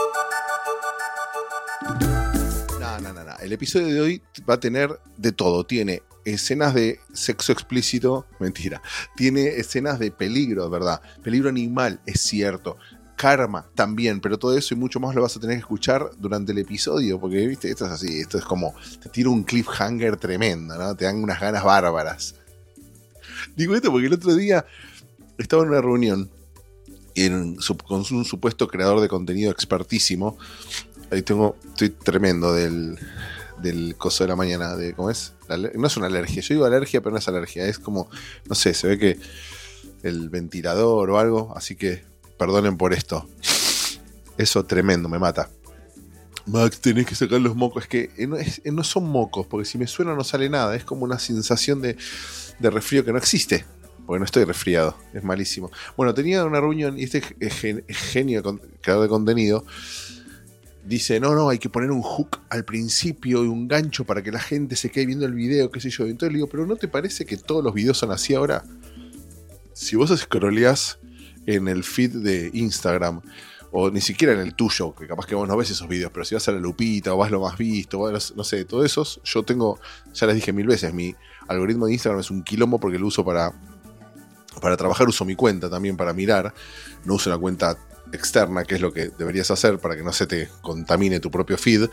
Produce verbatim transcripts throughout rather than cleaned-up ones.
No, no, no, no. El episodio de hoy va a tener de todo. Tiene escenas de sexo explícito, mentira. Tiene escenas de peligro, ¿verdad? Peligro animal, es cierto. Karma también, pero todo eso y mucho más lo vas a tener que escuchar durante el episodio, porque, viste, esto es así, esto es como, te tira un cliffhanger tremendo, ¿no? Te dan unas ganas bárbaras. Digo esto porque el otro día estaba en una reunión en, con un supuesto creador de contenido expertísimo. Ahí tengo, estoy tremendo del, del coso de la mañana, de, ¿cómo es? La, no es una alergia, yo digo alergia, pero no es alergia, es como, no sé, se ve que el ventilador o algo, así que perdonen por esto. Eso tremendo, me mata. Max, tenés que sacar los mocos. Es que no, es, no son mocos, porque si me suena no sale nada. Es como una sensación de, de resfrío que no existe. Porque no estoy resfriado. Es malísimo. Bueno, tenía una reunión y este genio, creador de contenido, dice, no, no, hay que poner un hook al principio y un gancho para que la gente se quede viendo el video, qué sé yo. Entonces le digo, pero ¿no te parece que todos los videos son así ahora? Si vos scrolleás en el feed de Instagram, o ni siquiera en el tuyo, que capaz que vos no ves esos videos, pero si vas a la lupita, o vas lo más visto, o vas, no sé, todos esos, yo tengo, ya les dije mil veces, mi algoritmo de Instagram es un quilombo porque lo uso para, para trabajar, uso mi cuenta también para mirar, no uso una cuenta externa, que es lo que deberías hacer para que no se te contamine tu propio feed.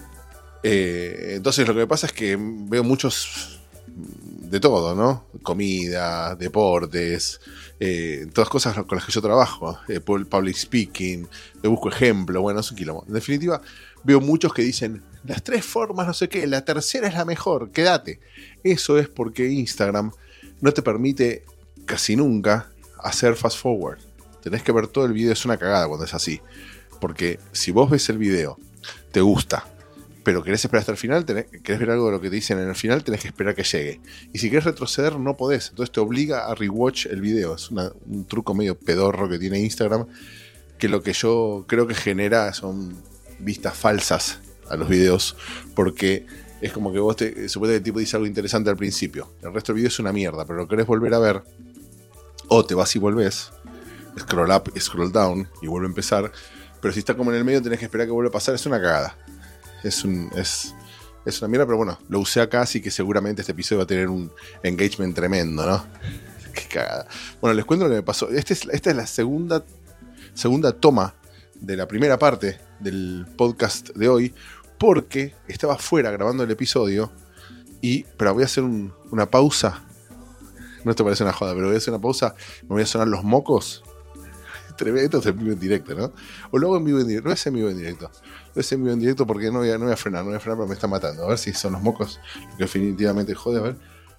Eh, entonces lo que me pasa es que veo muchos de todo, ¿no? Comida, deportes, eh, todas cosas con las que yo trabajo, eh, public speaking, le busco ejemplo, bueno, es un quilombo. En definitiva, veo muchos que dicen, las tres formas, no sé qué, la tercera es la mejor, quédate. Eso es porque Instagram no te permite casi nunca hacer fast forward. Tenés que ver todo el video, es una cagada cuando es así. Porque si vos ves el video, te gusta, pero querés esperar hasta el final, tenés, querés ver algo de lo que te dicen en el final, tenés que esperar que llegue. Y si querés retroceder, no podés. Entonces te obliga a rewatch el video. Es una, un truco medio pedorro que tiene Instagram, que lo que yo creo que genera son vistas falsas a los videos, porque es como que vos te, suponete que el tipo dice algo interesante al principio, el resto del video es una mierda, pero lo querés volver a ver, o te vas y volvés, scroll up, scroll down, y vuelve a empezar, pero si está como en el medio tenés que esperar que vuelva a pasar, es una cagada. Es, un, es, es una mierda, pero bueno, lo usé acá, así que seguramente este episodio va a tener un engagement tremendo, ¿no? Qué cagada. Bueno, les cuento lo que me pasó. Este es, esta es la segunda, segunda toma de la primera parte del podcast de hoy, porque estaba afuera grabando el episodio, y, pero voy a hacer un, una pausa. No te parece una joda, pero voy a hacer una pausa, me voy a sonar los mocos. Esto es en vivo en directo, ¿no? O luego en vivo en directo. No es en vivo en directo. No es en vivo en directo porque no voy a, no voy a frenar. No voy a frenar porque me está matando. A ver si son los mocos. Lo que definitivamente jode. A ver.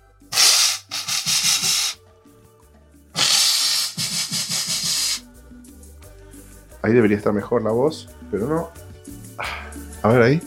Ahí debería estar mejor la voz. Pero no. A ver ahí.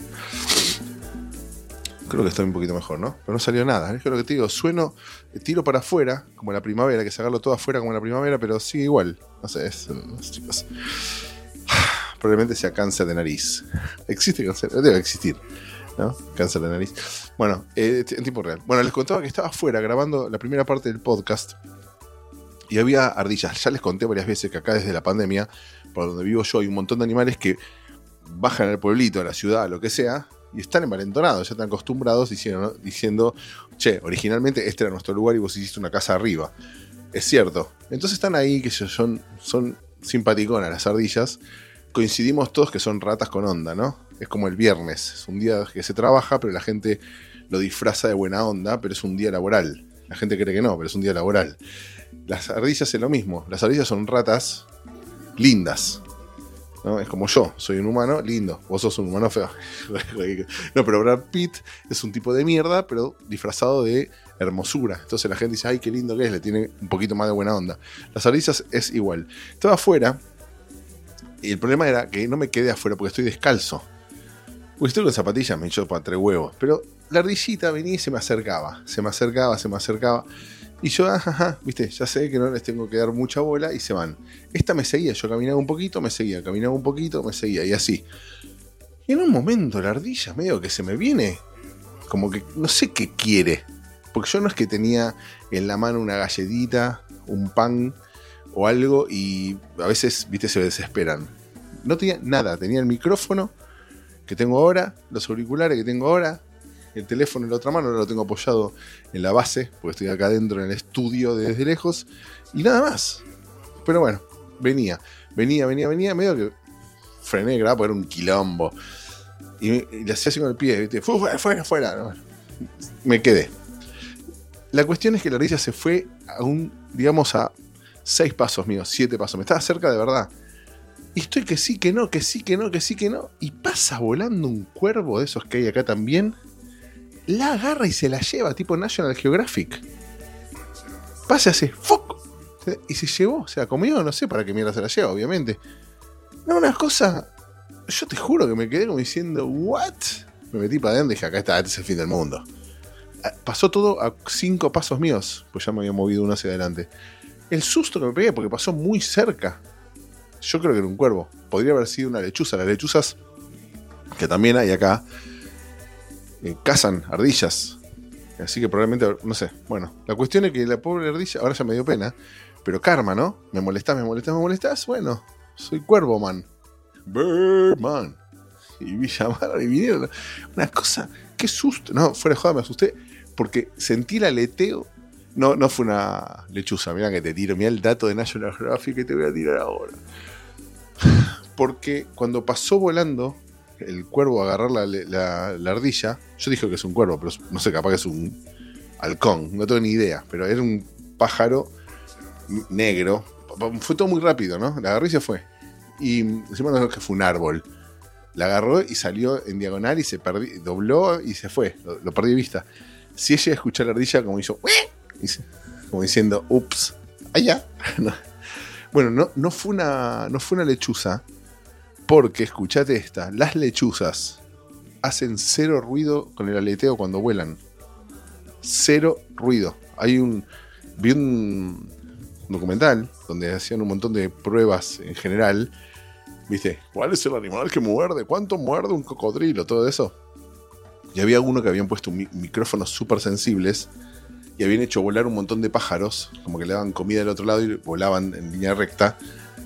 Creo que está un poquito mejor, ¿no? Pero no salió nada. Es que lo que te digo, sueno, tiro para afuera, como en la primavera, que sacarlo todo afuera como en la primavera, pero sigue igual. No sé, es, chicos. Probablemente sea cáncer de nariz. ¿Existe cáncer? Debe existir, ¿no? Cáncer de nariz. Bueno, eh, en tiempo real. Bueno, les contaba que estaba afuera grabando la primera parte del podcast y había ardillas. Ya les conté varias veces que acá desde la pandemia, por donde vivo yo, hay un montón de animales que bajan al pueblito, a la ciudad, a lo que sea, y están envalentonados, ya están acostumbrados diciendo, ¿no? diciendo, che, originalmente este era nuestro lugar y vos hiciste una casa arriba. Es cierto. Entonces están ahí, que son, son simpaticonas las ardillas. Coincidimos todos que son ratas con onda, ¿no? Es como el viernes, es un día que se trabaja, pero la gente lo disfraza de buena onda, pero es un día laboral. La gente cree que no, pero es un día laboral. Las ardillas es lo mismo. Las ardillas son ratas lindas, ¿no? Es como yo, soy un humano lindo, vos sos un humano feo. No, pero Brad Pitt es un tipo de mierda, pero disfrazado de hermosura. Entonces la gente dice, ay, qué lindo que es, le tiene un poquito más de buena onda. Las ardillas es igual. Estaba afuera, y el problema era que no me quedé afuera porque estoy descalzo. Porque estoy con zapatillas, me echó para tres huevos. Pero la ardillita venía y se me acercaba, se me acercaba, se me acercaba. Y yo, ajá, viste, ya sé que no les tengo que dar mucha bola y se van. Esta me seguía, yo caminaba un poquito, me seguía, caminaba un poquito, me seguía, y así. Y en un momento la ardilla medio que se me viene, como que no sé qué quiere. Porque yo no es que tenía en la mano una galletita, un pan o algo, y a veces, viste, se desesperan. no tenía nada. Tenía el micrófono que tengo ahora, los auriculares que tengo ahora, el teléfono en la otra mano, ahora lo tengo apoyado en la base, porque estoy acá adentro en el estudio desde lejos, y nada más. Pero bueno, venía, venía, venía, venía, medio que frené, grababa porque era un quilombo. Y, me, y le hacía así con el pie, ¿viste? Fuera, fuera, fuera. Bueno, me quedé. La cuestión es que la ardilla se fue a un, digamos, a seis pasos míos, siete pasos. Me estaba cerca de verdad. Y estoy que sí, que no, que sí, que no, que sí, que no. Y pasa volando un cuervo de esos que hay acá también. La agarra y se la lleva, tipo National Geographic. Pasa así, ¡fuck! Y se llevó, o sea, comió, no sé para qué mierda se la lleva, obviamente. No, una cosa. Yo te juro que me quedé como diciendo, ¿what? Me metí para adentro y dije, acá está, este es el fin del mundo. Pasó todo a cinco pasos míos, pues ya me había movido uno hacia adelante. El susto que me pegué, porque pasó muy cerca. Yo creo que era un cuervo. Podría haber sido una lechuza. Las lechuzas, que también hay acá, eh, cazan ardillas. Así que probablemente, no sé. Bueno, la cuestión es que la pobre ardilla, ahora ya me dio pena, pero karma, ¿no? Me molestás, me molestás, me molestás. Bueno, soy cuervo, man. Birdman. Y vi llamar y vinieron. Una cosa, qué susto. No, fuera de joda, me asusté. Porque sentí el aleteo. No, no fue una lechuza. Mirá que te tiro. Mirá el dato de National Geographic que te voy a tirar ahora. Porque cuando pasó volando el cuervo a agarrar la, la, la ardilla, yo dije que es un cuervo, pero no sé, capaz que es un halcón. No tengo ni idea. Pero era un pájaro negro. Fue todo muy rápido, ¿no? La agarró y se fue. Y encima no, que fue un árbol. La agarró y salió en diagonal y se perdió, dobló y se fue. Lo, lo perdí de vista. Si ella escuchó a la ardilla como hizo, como diciendo, ups, allá. No. Bueno, no, no, fue una, no fue una lechuza, porque, escuchate esta, las lechuzas hacen cero ruido con el aleteo cuando vuelan. Cero ruido. Hay un, vi un documental donde hacían un montón de pruebas en general. ¿Viste? ¿Cuál es el animal que muerde? ¿Cuánto muerde un cocodrilo? Todo eso. Y había uno que habían puesto mi- micrófonos súper sensibles y habían hecho volar un montón de pájaros, como que le daban comida del otro lado y volaban en línea recta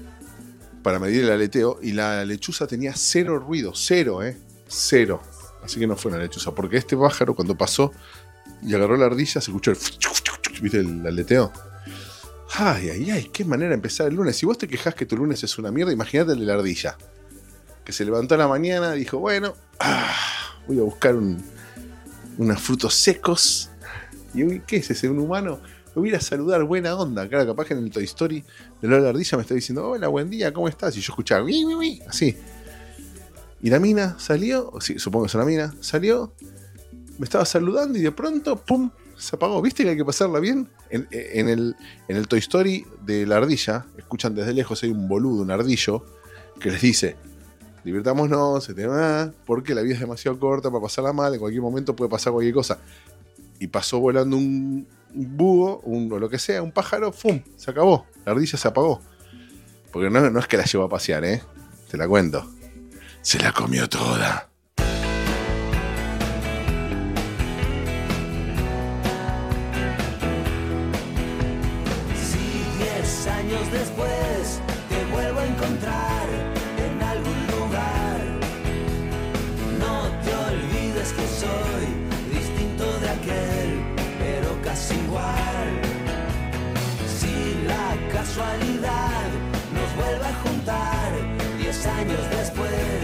para medir el aleteo. Y la lechuza tenía cero ruido, cero, ¿eh? Cero. Así que no fue una lechuza, porque este pájaro cuando pasó y agarró la ardilla se escuchó el... ¿Viste el aleteo? Ay, ay, ay, qué manera de empezar el lunes. Si vos te quejás que tu lunes es una mierda, imagínate el de la ardilla. Que se levantó a la mañana, dijo, bueno, ah, voy a buscar un, unos frutos secos. Y uy, ¿qué es ese? ¿Un humano? Me voy a ir a saludar, buena onda. Claro, capaz que en el Toy Story de la ardilla me está diciendo, hola, buen día, ¿cómo estás? Y yo escuchaba, uy, uy, uy, así. Y la mina salió, sí, supongo que es una mina, salió, me estaba saludando y de pronto, pum, se apagó. ¿Viste que hay que pasarla bien? En, en, el, en el Toy Story de la ardilla, escuchan desde lejos, hay un boludo, un ardillo, que les dice, divirtámonos, se te va, porque la vida es demasiado corta para pasarla mal, en cualquier momento puede pasar cualquier cosa. Y pasó volando un, un búho, un, o lo que sea, un pájaro, ¡fum! Se acabó. La ardilla se apagó. Porque no, no es que la llevó a pasear, ¿eh? Te la cuento. Se la comió toda. Años después te vuelvo a encontrar en algún lugar. No te olvides que soy distinto de aquel, pero casi igual. Si la casualidad nos vuelve a juntar diez años después,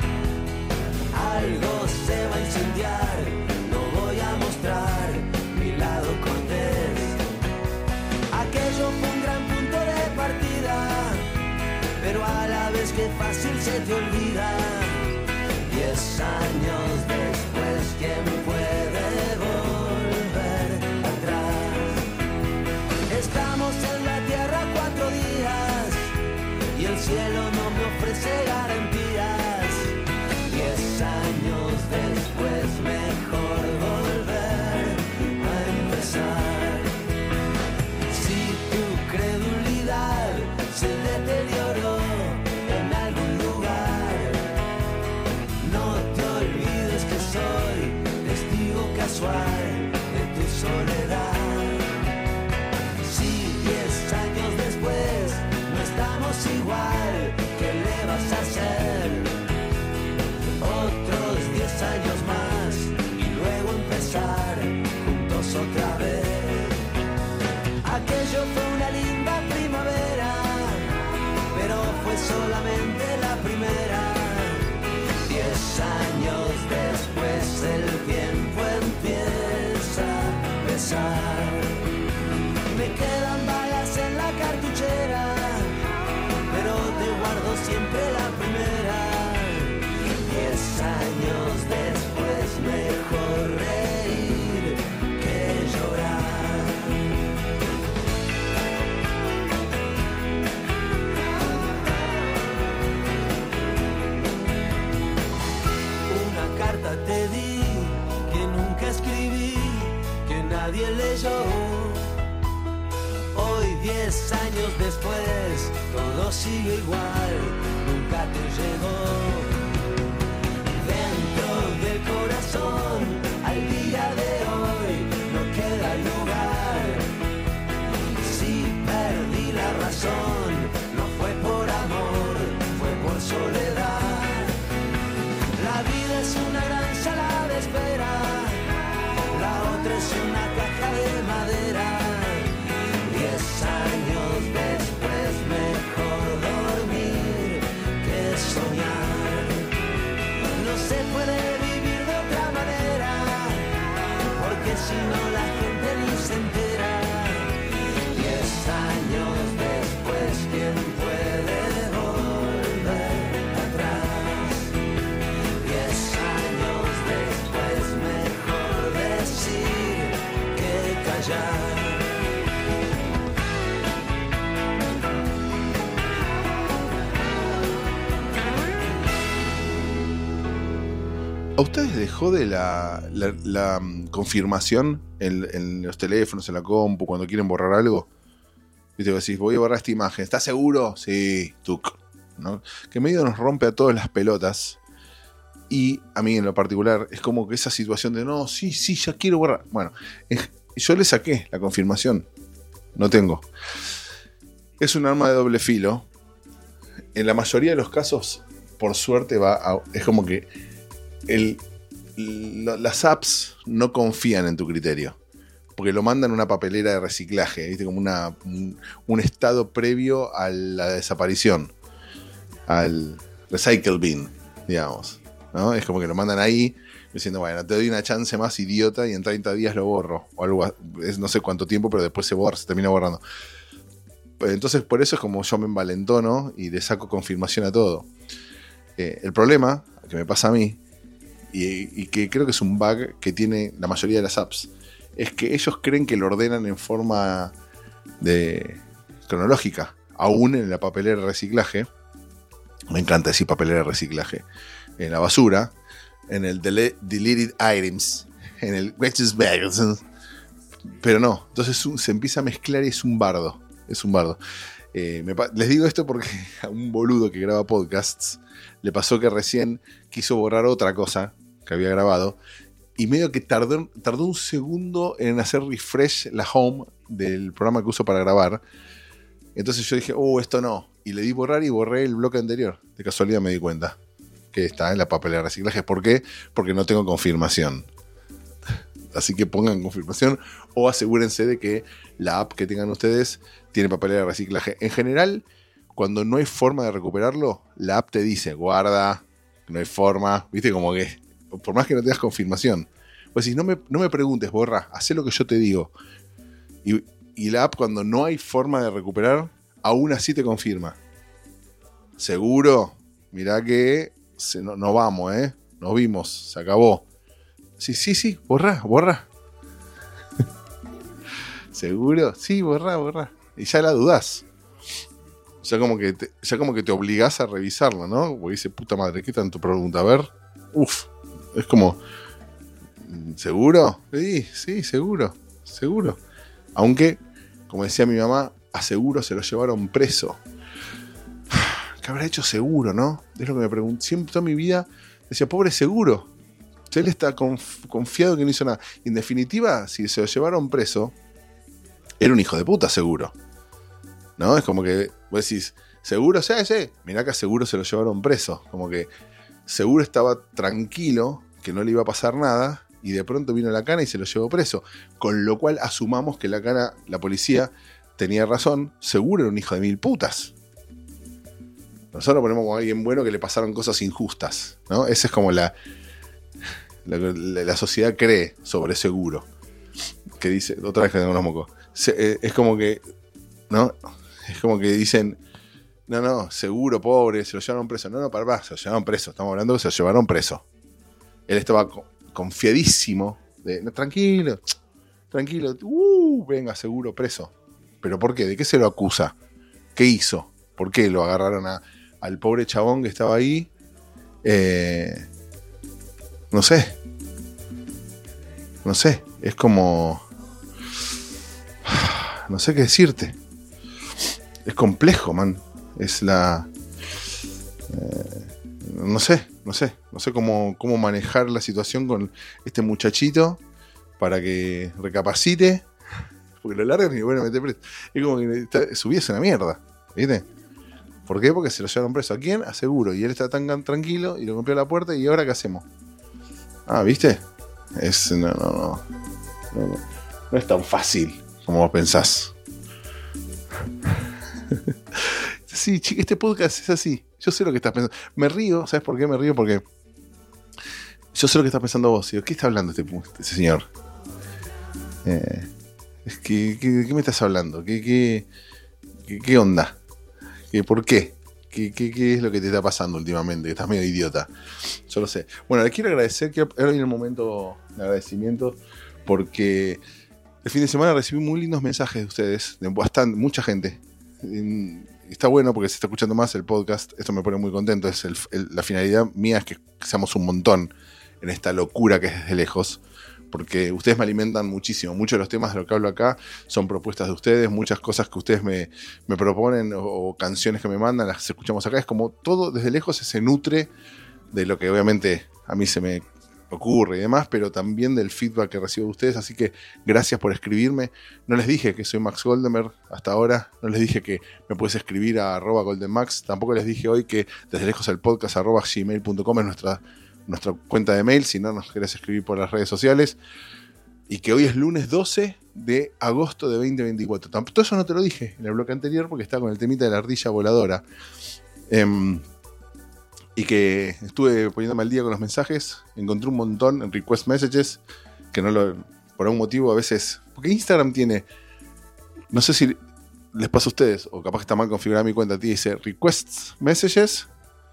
algo se va a incendiar. No voy a mostrar mi lado cortés. Aquello fue un gran punto de partida, pero a la vez que fácil se te olvida. Diez años después, ¿quién puede volver atrás? Estamos en la tierra cuatro días y el cielo no me ofrece garantías. Diez años después, mejor volver a empezar. Se deterioró en algún lugar. No te olvides que soy testigo que escribí que nadie leyó. Hoy, diez años después, todo sigue igual, nunca te llegó. Dentro del corazón, al día de hoy, no queda lugar. Si perdí la razón, no fue por amor, fue por soledad. La vida es una gran sala de espera, la otra es una caja de madera. Diez años después, mejor dormir que soñar. No se puede vivir de otra manera, porque si no la gente ni se entera. Diez años después, ¿quién puede volver atrás? Diez años después, mejor decir que callar. ¿A ustedes dejó de la, la, la um, confirmación en, en los teléfonos, en la compu, cuando quieren borrar algo? Viste que decís, voy a borrar esta imagen, ¿estás seguro? Sí, tuc, ¿no? Que medio nos rompe a todas las pelotas. Y a mí en lo particular es como que esa situación de no, sí, sí, ya quiero borrar. Bueno, es, yo le saqué la confirmación. No tengo. Es un arma de doble filo. En la mayoría de los casos, por suerte, va a, es como que El, lo, las apps no confían en tu criterio, porque lo mandan a una papelera de reciclaje, ¿viste? Como una, un, un estado previo a la desaparición, al recycle bin, digamos, ¿no? Es como que lo mandan ahí diciendo, bueno, te doy una chance más, idiota, y en treinta días lo borro, o algo, es no sé cuánto tiempo, pero después se borra, se termina borrando. Entonces por eso es como yo me envalentono y le saco confirmación a todo. Eh, el problema que me pasa a mí, Y, y que creo que es un bug que tiene la mayoría de las apps, es que ellos creen que lo ordenan en forma de cronológica, aún en la papelera de reciclaje. Me encanta decir papelera de reciclaje. En la basura, en el dele- deleted items, en el pero no, entonces se empieza a mezclar y es un bardo, es un bardo. Eh, me pa- les digo esto porque a un boludo que graba podcasts le pasó que recién quiso borrar otra cosa que había grabado y medio que tardó, tardó un segundo en hacer refresh la home del programa que uso para grabar. Entonces yo dije, oh, esto no, y le di borrar y borré el bloque anterior. De casualidad me di cuenta que está en la papelera de reciclaje. ¿Por qué? Porque no tengo confirmación. Así que pongan confirmación o asegúrense de que la app que tengan ustedes tiene papelera de reciclaje. En general, cuando no hay forma de recuperarlo, la app te dice, guarda, no hay forma, viste, como que por más que no tengas confirmación, pues si no me, no me preguntes, borra, hacé lo que yo te digo. Y, y la app, cuando no hay forma de recuperar, aún así te confirma. ¿Seguro? Mirá que se, no, no vamos, ¿eh? Nos vimos, se acabó. Sí, sí, sí, borra, borra. ¿Seguro? Sí, borra, borra. Y ya la dudás. Ya como que te, ya como que te obligás a revisarlo, ¿no? Porque dice, puta madre, ¿qué tanto pregunta? A ver, uff. Es como, ¿seguro? Sí, sí, seguro, seguro. Aunque, como decía mi mamá, a Seguro se lo llevaron preso. ¿Qué habrá hecho Seguro, no? Es lo que me pregunto. Siempre toda mi vida decía, pobre Seguro. Él está conf- confiado que no hizo nada. Y en definitiva, si se lo llevaron preso, era un hijo de puta, Seguro. ¿No? Es como que vos decís, ¿seguro? Sí, sí. Mirá que a Seguro se lo llevaron preso. Como que Seguro estaba tranquilo que no le iba a pasar nada y de pronto vino la cana y se lo llevó preso. Con lo cual asumamos que la cana, la policía, tenía razón. Seguro era un hijo de mil putas. Nosotros ponemos como alguien bueno que le pasaron cosas injustas, ¿no? Esa es como la, la, la, la sociedad cree sobre Seguro. Que dice, otra vez que tengo unos mocos. Se, eh, es como que, ¿no? Es como que dicen, no, no, Seguro, pobre, se lo llevaron preso. No, no, para, para, se lo llevaron preso. Estamos hablando de que se lo llevaron preso. Él estaba confiadísimo de, no, tranquilo, tranquilo, uh, venga, Seguro, preso. ¿Pero por qué? ¿De qué se lo acusa? ¿Qué hizo? ¿Por qué lo agarraron a, al pobre chabón que estaba ahí? Eh, no sé. no sé, es como... No sé qué decirte. Es complejo, man. Es la... Eh, no sé, no sé. No sé cómo, cómo manejar la situación con este muchachito para que recapacite. Porque lo largan y bueno, meter preso. Es como que está, su vida es una mierda, ¿viste? ¿Por qué? Porque se lo llevaron preso. ¿A quién? A Seguro. Y él está tan tranquilo y lo golpeó la puerta. ¿Y ahora qué hacemos? Ah, ¿viste? Es... No, no, no. No, no, no es tan fácil como vos pensás. Sí, chica, este podcast es así. Yo sé lo que estás pensando. Me río, ¿sabes por qué me río? Porque yo sé lo que estás pensando vos. ¿Qué está hablando este, este señor? Eh, es que, ¿qué, ¿Qué me estás hablando? ¿Qué, qué, qué, qué onda? ¿Qué, ¿Por qué? ¿Qué, qué, ¿Qué es lo que te está pasando últimamente? Que estás medio idiota. Yo lo sé. Bueno, le quiero agradecer, que ahora viene el momento de agradecimiento, porque el fin de semana recibí muy lindos mensajes de ustedes, de bastante, mucha gente. Está bueno porque se está escuchando más el podcast. Esto me pone muy contento. Es el, el, la finalidad mía es que seamos un montón en esta locura que es Desde Lejos, porque ustedes me alimentan muchísimo. Muchos de los temas de lo que hablo acá son propuestas de ustedes, muchas cosas que ustedes me, me proponen o, o canciones que me mandan, las escuchamos acá. Es como todo Desde Lejos se nutre de lo que obviamente a mí se me ocurre y demás, pero también del feedback que recibo de ustedes. Así que gracias por escribirme. No les dije que soy Max Goldenberg hasta ahora, no les dije que me puedes escribir a arroba goldenmax, tampoco les dije hoy que Desde Lejos el podcast arroba gmail punto com es nuestra, nuestra cuenta de mail, si no nos querés escribir por las redes sociales, y que hoy es lunes doce de agosto de veinte veinticuatro. Todo eso no te lo dije en el bloque anterior porque estaba con el temita de la ardilla voladora. Eh, Y que estuve poniéndome al día con los mensajes. Encontré un montón en request messages. Que no lo. Por algún motivo a veces. Porque Instagram tiene. No sé si les pasa a ustedes. O capaz que está mal configurada mi cuenta. Dice request messages.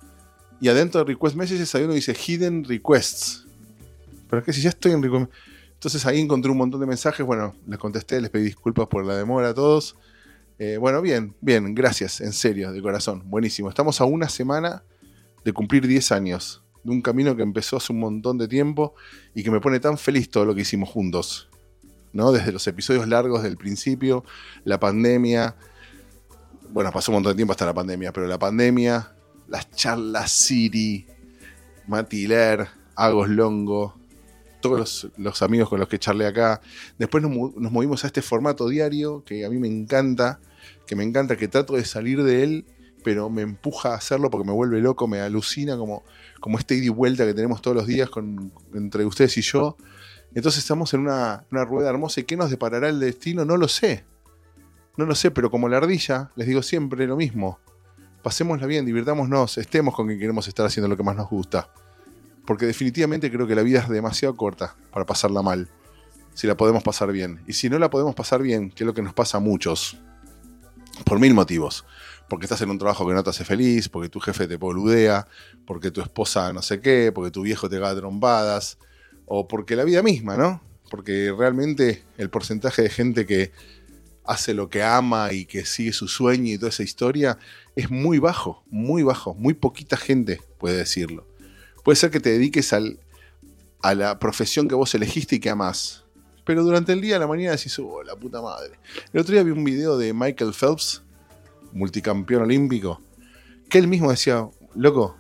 Y adentro de request messages hay uno que dice hidden requests. Pero es que si ya estoy en request. Entonces ahí encontré un montón de mensajes. Bueno, les contesté. Les pedí disculpas por la demora a todos. Eh, bueno, bien, bien. Gracias. En serio, de corazón. Buenísimo. Estamos a una semana de cumplir diez años, de un camino que empezó hace un montón de tiempo y que me pone tan feliz todo lo que hicimos juntos, ¿no? Desde los episodios largos del principio, la pandemia, bueno, pasó un montón de tiempo hasta la pandemia, pero la pandemia, las charlas Siri, Matiler, Agos Longo, todos los, los amigos con los que charlé acá. Después nos, nos movimos a este formato diario que a mí me encanta, que me encanta, que trato de salir de él, pero me empuja a hacerlo porque me vuelve loco, me alucina como, como este ida y vuelta que tenemos todos los días con, entre ustedes y yo. Entonces estamos en una, una rueda hermosa. ¿Y qué nos deparará el destino? No lo sé. No lo sé, pero como la ardilla, les digo siempre lo mismo. Pasémosla bien, divirtámonos, estemos con quien queremos estar haciendo lo que más nos gusta. Porque definitivamente creo que la vida es demasiado corta para pasarla mal, si la podemos pasar bien. Y si no la podemos pasar bien, que es lo que nos pasa a muchos, por mil motivos. Porque estás en un trabajo que no te hace feliz, porque tu jefe te boludea, porque tu esposa no sé qué, porque tu viejo te caga trompadas, o porque la vida misma, ¿no? Porque realmente el porcentaje de gente que hace lo que ama y que sigue su sueño y toda esa historia es muy bajo, muy bajo, muy poquita gente puede decirlo. Puede ser que te dediques al, a la profesión que vos elegiste y que amás, pero durante el día, a la mañana decís, oh, la puta madre. El otro día vi un video de Michael Phelps, multicampeón olímpico, que él mismo decía, loco,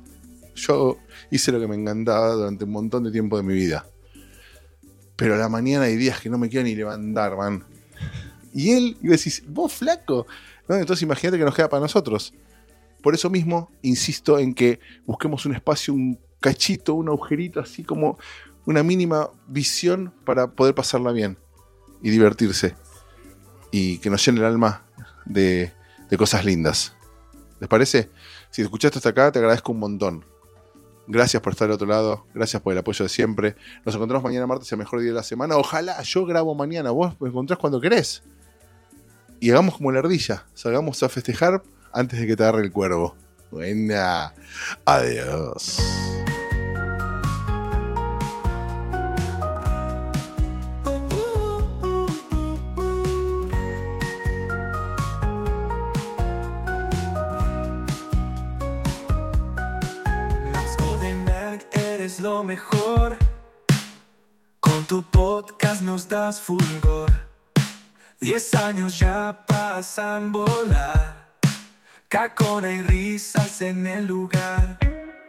yo hice lo que me encantaba durante un montón de tiempo de mi vida, pero a la mañana hay días que no me quiero ni levantar, man. Y él, y decís, vos flaco, ¿no? Entonces imagínate que nos queda para nosotros. Por eso mismo insisto en que busquemos un espacio, un cachito, un agujerito, así como una mínima visión para poder pasarla bien y divertirse y que nos llene el alma de de cosas lindas. ¿Les parece? Si te escuchaste hasta acá, te agradezco un montón. Gracias por estar al otro lado. Gracias por el apoyo de siempre. Nos encontramos mañana martes, el mejor día de la semana. Ojalá yo grabo mañana. Vos me encontrás cuando querés. Y hagamos como la ardilla. Salgamos a festejar antes de que te agarre el cuervo. Buena. Adiós. Lo mejor. Con tu podcast nos das fulgor. Diez años ya pasan volar. Cacona y risas en el lugar.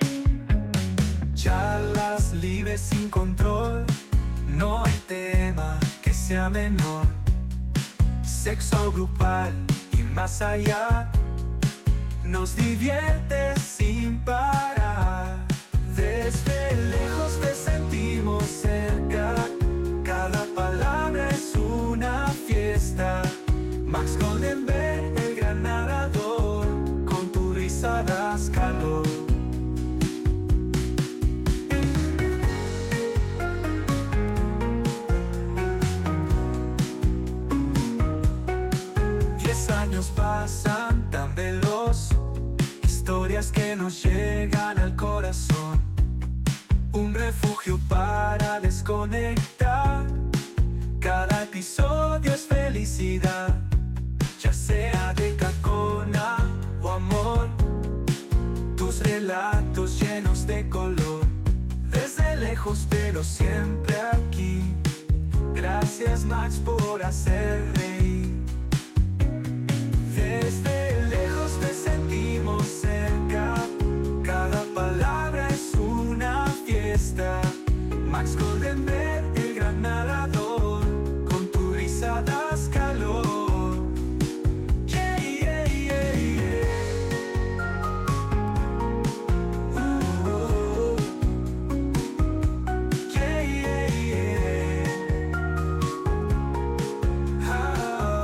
Charlas libres sin control. No hay tema que sea menor. Sexo grupal y más allá. Nos divierte sin parar. Desde lejos te sentimos cerca. Cada palabra es una fiesta. Max Goldenberg, el gran narrador. Con tu risa das calor. Diez años pasan tan veloz. Historias que nos llegan al corazón. Un refugio para desconectar. Cada episodio es felicidad. Ya sea de cacona o amor. Tus relatos llenos de color. Desde lejos pero siempre aquí. Gracias Max por hacer reír. Desde lejos te sentimos cerca. Cada palabra es una fiesta. Max Goldenberg, el gran narrador. Con tu risa das calor. Yeah, yeah, yeah, yeah. Uh, uh, yeah, yeah, yeah. Ah.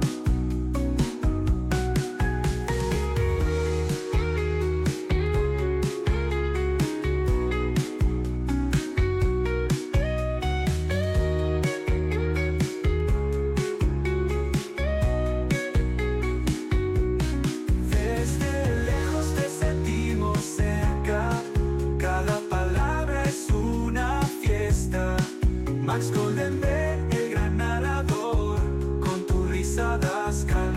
Desde lejos te sentimos cerca. Cada palabra es una fiesta. Max Goldenberg, el gran narrador. Con tu risa das calor.